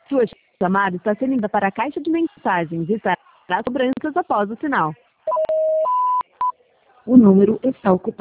Sua chamada está sendo enviada para a caixa de mensagens e estará cobranças após o sinal. O número está ocupado.